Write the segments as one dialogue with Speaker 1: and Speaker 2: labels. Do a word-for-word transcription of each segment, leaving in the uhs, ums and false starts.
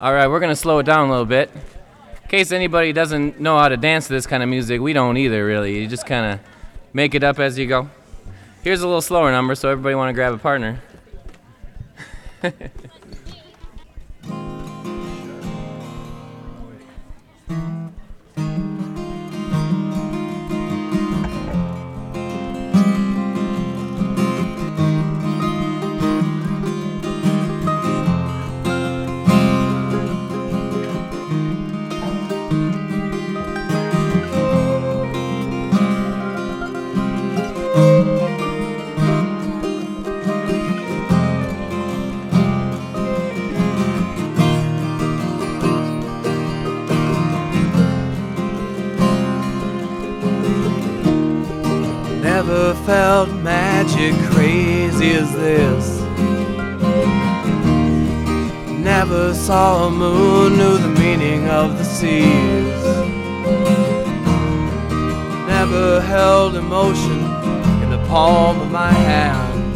Speaker 1: All right, we're going to slow it down a little bit. In case anybody doesn't know how to dance to this kind of music, we don't either, really. You just kind of make it up as you go. Here's a little slower number, so everybody want to grab a partner.
Speaker 2: Never felt magic crazy as this. Never saw a moon, knew the meaning of the seas. Never held emotion in the palm of my hands.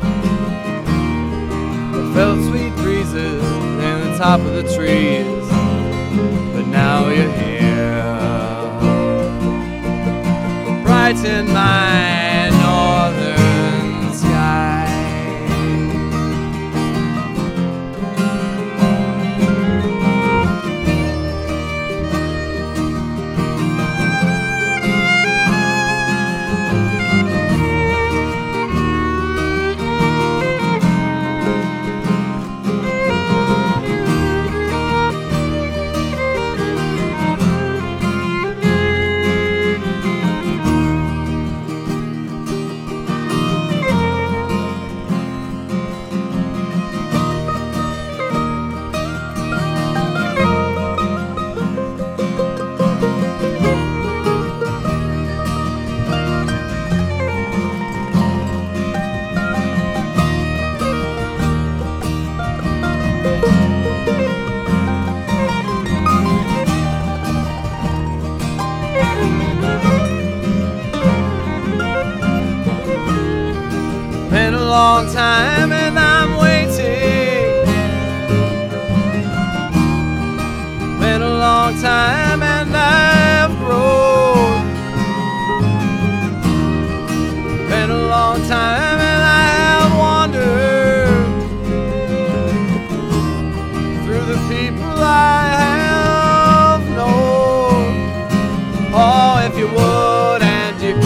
Speaker 2: I felt sweet breezes in the top of the trees. But now you're here, brighten my northern sky. Been a long time and I'm waiting. Been a long time and I've grown. Been a long time and I have wandered through the people I have known. Oh, if you would and you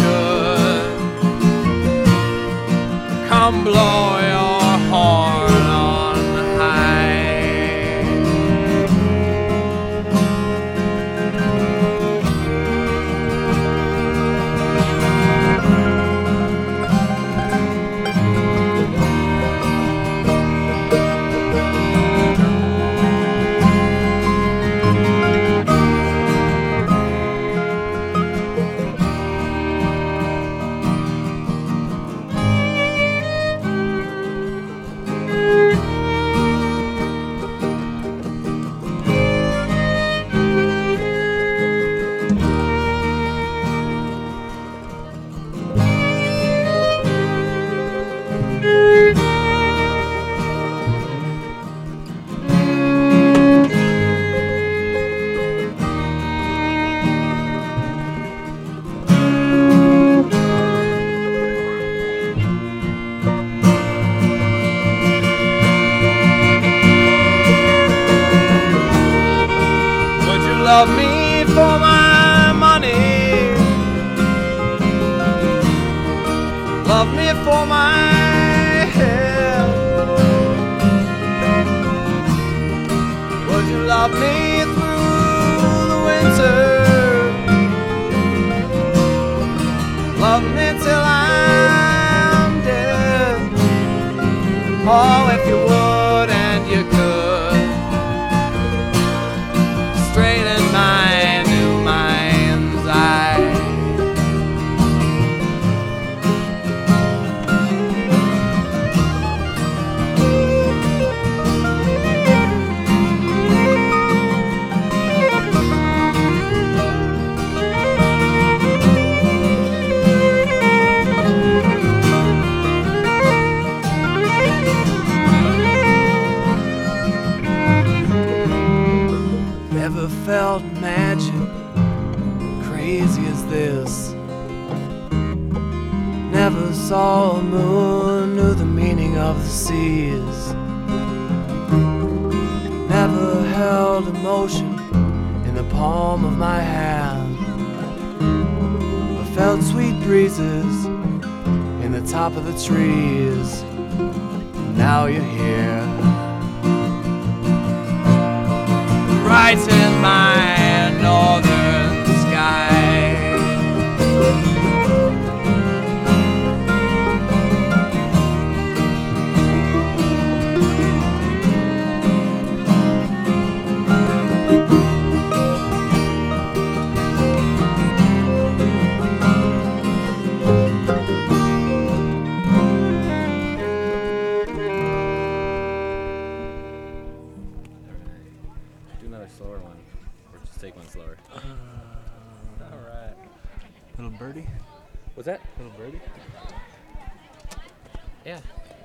Speaker 2: could, come blow your horn on high. Love me for my money, love me for my hair. Would you love me through the winter, love me till I'm dead? Oh, if you would and you could, straighten my new mind's eye. felt magic crazy as this. Never saw a moon, knew the meaning of the seas. Never held emotion in the palm of my hand, but felt sweet breezes in the top of the trees. Now you're here, brighten my northern sky.
Speaker 1: Do another slower one, or just take one slower.
Speaker 2: All right. Little birdie?
Speaker 1: What's that?
Speaker 2: Little birdie?
Speaker 1: Yeah.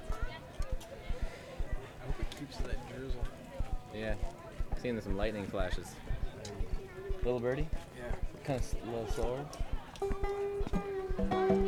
Speaker 2: I hope it keeps that drizzle.
Speaker 1: Yeah. Seeing some lightning flashes. Little birdie?
Speaker 2: Yeah.
Speaker 1: Kind of a little slower.